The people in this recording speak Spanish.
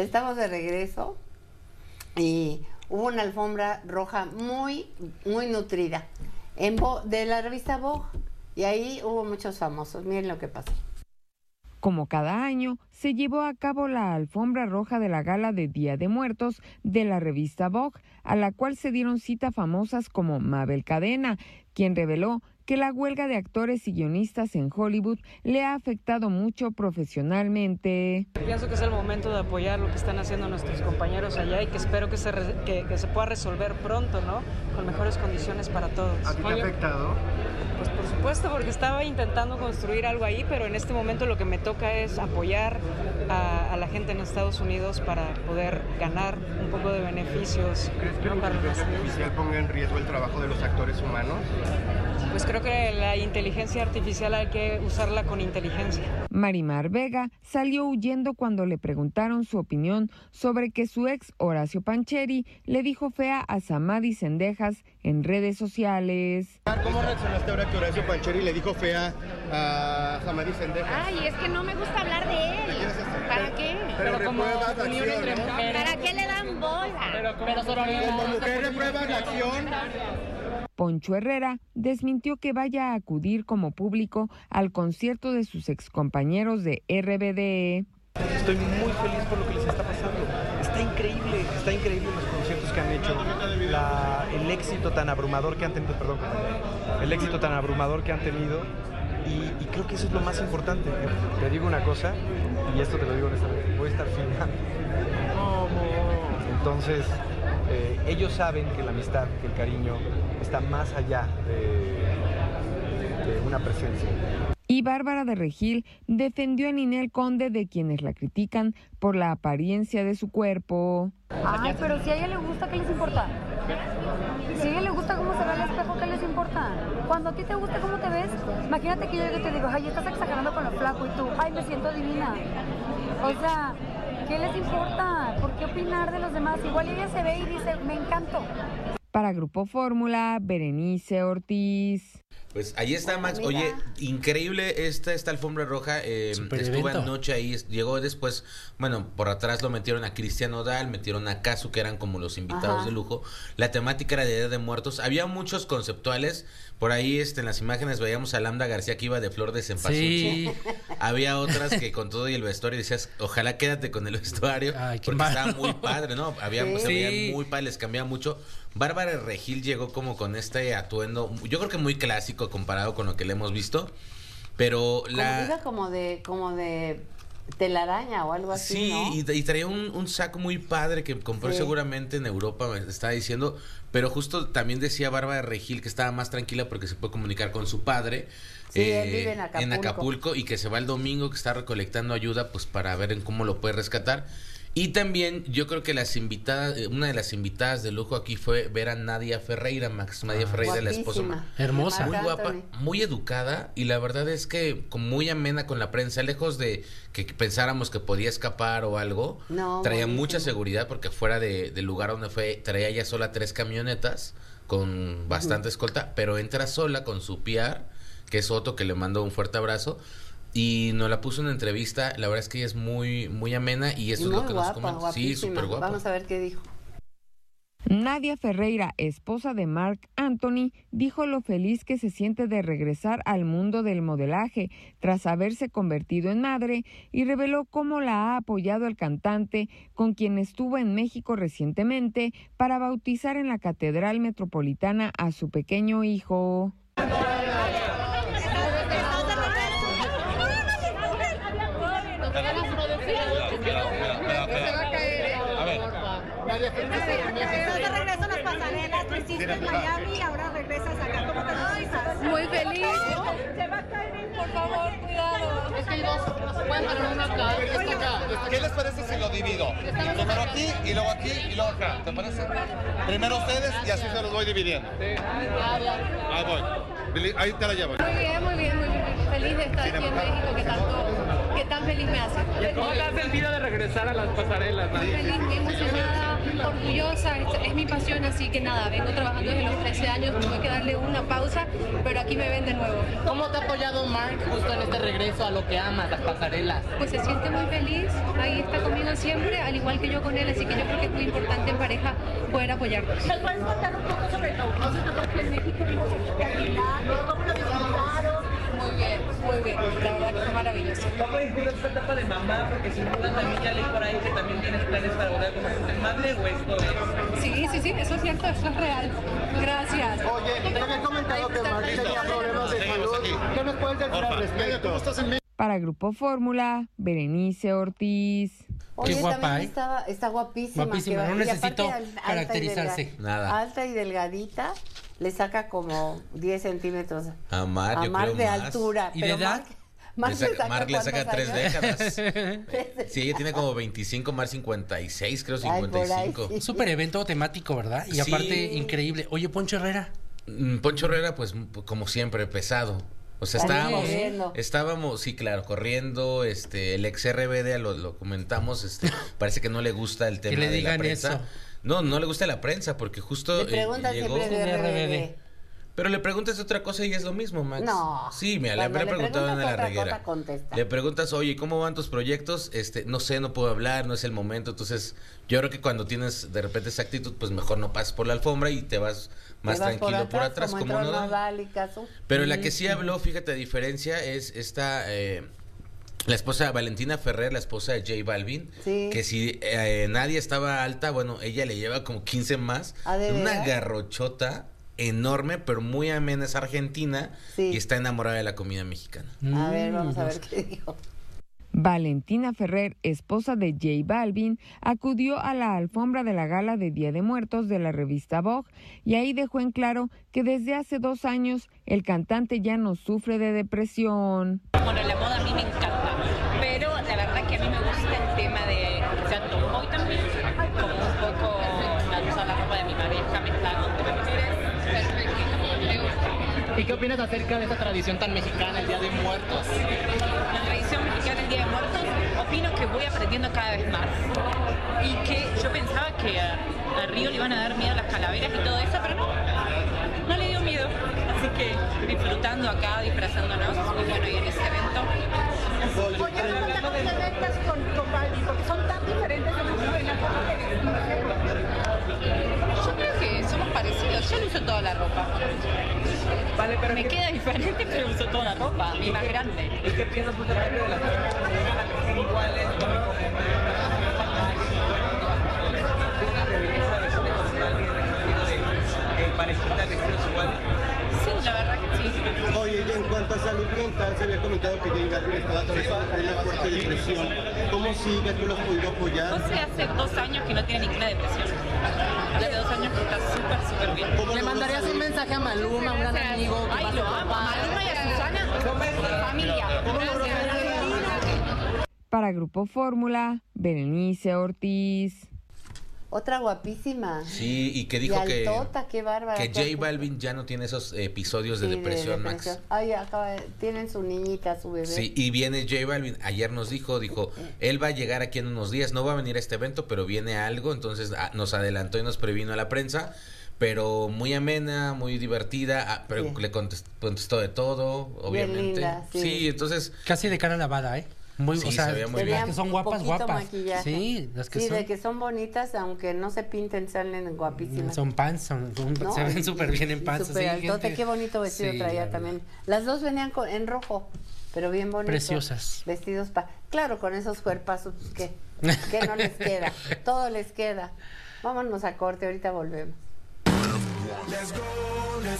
Estamos de regreso y hubo una alfombra roja muy nutrida de la revista Vogue, y ahí hubo muchos famosos. Miren lo que pasó. Como cada año, se llevó a cabo la alfombra roja de la gala de Día de Muertos de la revista Vogue, a la cual se dieron cita famosas como Mabel Cadena, quien reveló que la huelga de actores y guionistas en Hollywood le ha afectado mucho profesionalmente. Pienso que es el momento de apoyar lo que están haciendo nuestros compañeros allá y que espero que se pueda resolver pronto, ¿no? Con mejores condiciones para todos. ¿A ti te ha afectado? Pues por supuesto, porque estaba intentando construir algo ahí, pero en este momento lo que me toca es apoyar a la gente en Estados Unidos para poder ganar un poco de beneficios. ¿Crees que la inteligencia artificial ponga en riesgo el trabajo de los actores humanos? Pues creo que la inteligencia artificial hay que usarla con inteligencia. Marimar Vega salió huyendo cuando le preguntaron su opinión sobre que su ex Horacio Pancheri le dijo fea a Samadhi Cendejas en redes sociales. ¿Cómo reaccionaste ahora que Horacio Pancheri le dijo fea a Samadhi Cendejas? Ay, es que no me gusta hablar de él. ¿Para qué? Pero como unión entre mujeres. ¿Para qué le dan bola? Pero como mujer repruebas la acción. Poncho Herrera desmintió que vaya a acudir como público al concierto de sus excompañeros de RBD. Estoy muy feliz por lo que les está pasando. Está increíble los conciertos que han hecho, el éxito tan abrumador que han tenido, y creo que eso es lo más importante. Te digo una cosa, y esto te lo digo honestamente, voy a estar filmando. Entonces, ellos saben que la amistad, que el cariño está más allá de una presencia. Y Bárbara de Regil defendió a Ninel Conde de quienes la critican por la apariencia de su cuerpo. Ay, pero si a ella le gusta, ¿qué les importa? Si a ella le gusta cómo se ve el espejo, ¿qué les importa? Cuando a ti te gusta cómo te ves, imagínate que yo te digo, ay, estás exagerando con lo flaco, y tú, ay, me siento divina. O sea, ¿qué les importa? ¿Por qué opinar de los demás? Igual ella se ve y dice, me encantó. Para Grupo Fórmula, Berenice Ortiz. Pues ahí está, Max. Oye, increíble esta alfombra roja. Estuvo anoche ahí, llegó después. Bueno, por atrás lo metieron a Cristian Nodal, metieron a Casu, que eran como los invitados de lujo. La temática era de Día de Muertos. Había muchos conceptuales. Por ahí en las imágenes veíamos a Lambda García que iba de flor de cempasúchil. Sí. Había otras que con todo y el vestuario decías, ojalá quédate con el vestuario. Ay, porque estaba muy padre, ¿no? Se veían muy padre, les cambiaba mucho. Bárbara Regil llegó como con este atuendo, yo creo que muy clásico comparado con lo que le hemos visto, pero como de telaraña o algo así, sí, ¿no? y traía un saco muy padre que compró seguramente en Europa, me estaba diciendo, pero justo también decía Bárbara Regil que estaba más tranquila porque se puede comunicar con su padre. Sí, él vive en Acapulco y que se va el domingo, que está recolectando ayuda pues para ver en cómo lo puede rescatar. Y también yo creo que una de las invitadas de lujo aquí fue ver a Nadia Ferreira, Nadia Ferreira, la esposa. Hermosa. Muy guapa, muy educada, y la verdad es que muy amena con la prensa, lejos de que pensáramos que podía escapar o algo. Traía mucha seguridad porque fuera del lugar donde fue, traía ya sola 3 camionetas con bastante escolta, pero entra sola con su PR, que es Otto, que le mando un fuerte abrazo. Y nos la puso en una entrevista. La verdad es que ella es muy, muy amena y eso es lo que nos comenta. Sí, súper guapa. Vamos a ver qué dijo. Nadia Ferreira, esposa de Marc Anthony, dijo lo feliz que se siente de regresar al mundo del modelaje tras haberse convertido en madre, y reveló cómo la ha apoyado el cantante, con quien estuvo en México recientemente para bautizar en la Catedral Metropolitana a su pequeño hijo. Estás de regreso a las pasarelas, tú hiciste en Miami, ahora regresas acá. ¿Cómo te sientes? Muy feliz. Se va a caer, por favor, cuidado. Es que hay dos, no se pueden poner uno acá. ¿Qué les parece si lo divido? Primero aquí y luego acá. ¿Te parece? Primero ustedes y así se los voy dividiendo. Ahí voy. Ahí te la llevo. Muy bien. Feliz de estar aquí en México, que tan feliz me hace. ¿Cómo te has sentido de regresar a las pasarelas? Muy feliz, muy emocionada, orgullosa, es mi pasión, así que nada, vengo trabajando desde los 13 años, tuve que darle una pausa, pero aquí me ven de nuevo. ¿Cómo te ha apoyado Mark justo en este regreso a lo que amas, las pasarelas? Pues se siente muy feliz, ahí está conmigo siempre, al igual que yo con él, así que yo creo que es muy importante en pareja poder apoyarnos. ¿Me puedes contar un poco sobre tu propósito? Porque en México vimos espectacular, ¿cómo lo disfrutaron? Muy bien, la verdad que fue maravilloso. ¿Cómo disfrutas esta etapa de mamá? Porque sin duda también ya leí por ahí que también tienes planes para volver a convertirte en madre, ¿o esto es? Sí, eso es cierto, eso es real. Gracias. Oye, te había comentado que Mark tenía problemas de salud. ¿Qué nos puedes decir al respecto? Para Grupo Fórmula, Berenice Ortiz. Oye, Qué guapa, también está guapísima. Guapísima, no necesito caracterizarse. Nada. Alta y delgadita, le saca como 10 centímetros A Mark, yo creo de más. altura. ¿Y de edad? Mark le saca 3 ¿cuántos décadas. Sí, ella tiene como 25, Mark 56, creo Ay, por ahí, 55. sí. Súper evento temático, ¿verdad? Y Sí. aparte, increíble. Oye, Poncho Herrera. Poncho Herrera, pues como siempre, pesado. O sea, También corriendo. estábamos, sí, claro, corriendo, el ex RBD, lo comentamos, parece que no le gusta el tema le de la digan prensa. eso. No le gusta la prensa, porque justo Le preguntan llegó... siempre de RBD. Pero le preguntas otra cosa y es lo mismo, Max. No. Sí, mira, le Cuando habré preguntado en la preguntas otra reguera. cosa, contesta. Le preguntas, oye, ¿cómo van tus proyectos? No sé, no puedo hablar, no es el momento. Entonces, yo creo que cuando tienes de repente esa actitud, pues mejor no pasas por la alfombra y te vas más Te vas tranquilo por atrás, como entró no. Nodal y Casu. Pero la que sí habló, fíjate, a diferencia, es esta... la esposa Valentina Ferrer, la esposa de J Balvin, Sí. que si nadie estaba alta, bueno, ella le lleva como 15 más. ¿Ah, de Una veras? garrochota enorme, pero muy amena, es argentina, Sí. y está enamorada de la comida mexicana. A ver, vamos a ver qué dijo. Valentina Ferrer, esposa de J Balvin, acudió a la alfombra de la gala de Día de Muertos de la revista Vogue y ahí dejó en claro que desde hace 2 años el cantante ya no sufre de depresión. Bueno, la moda a mí me encanta, pero la verdad que a mí me gusta el tema de ser tomboy también, como un poco usar la ropa de mi pareja mezclada con temas perfecto, me gusta. ¿Y qué opinas acerca de esta tradición tan mexicana, el Día de Muertos? La tradición mexicana del Día de Muertos, opino que voy aprendiendo cada vez más y que yo pensaba que a Río le iban a dar miedo las calaveras y todo eso, pero no le dio miedo, así que disfrutando acá, disfrazándonos, y bueno, y en ese evento. Oye, ¿cómo te complementas con Balvin? Porque son tan diferentes en la forma que Yo creo que somos parecidos, yo no uso toda la ropa. Vale, pero Me queda diferente, pero uso toda la ropa, mi más grande. ¿Y qué piensas justamente de las personas que son iguales? Parejita de estilos iguales. Sí, la verdad que sí. Oye, y en cuanto a salud mental, se había comentado que J Balvin estaba atravesando por una fuerte depresión. ¿Cómo sigues? ¿Tú lo has podido apoyar? José hace 2 años que no tiene ninguna depresión. Hace 2 años que está súper bien. ¿Le mandarías un mensaje a Maluma, un gran amigo? Ay, lo amo, a Maluma y a Susana, familia. Para Grupo Fórmula, Berenice Ortiz. Otra guapísima. Sí, y que dijo y altota, qué bárbara. que J Balvin ya no tiene esos episodios de Sí, depresión, Max. Ay, tienen su niñita, su bebé. Sí, y viene J Balvin, ayer nos dijo, él va a llegar aquí en unos días, no va a venir a este evento, pero viene algo, entonces nos adelantó y nos previno a la prensa, pero muy amena, muy divertida, pero Sí. le contestó de todo, obviamente. Bien linda, sí. Sí, entonces... Casi de cara lavada, ¿eh? Muy, Sí, o sea, se veía muy las bien. que son guapas, Poquito guapas. maquillaje. Sí, las que Sí, son. de que son bonitas, aunque no se pinten, salen guapísimas. Son pants, No, se ven súper bien en y pants. súper así, altote, gente. qué bonito vestido Sí, traía la también. Las dos venían en rojo, pero bien bonitos. Preciosas. Vestidos claro, con esos cuerpazos, pues, ¿qué no les queda? Todo les queda. Vámonos a corte, ahorita volvemos. Let's go, let's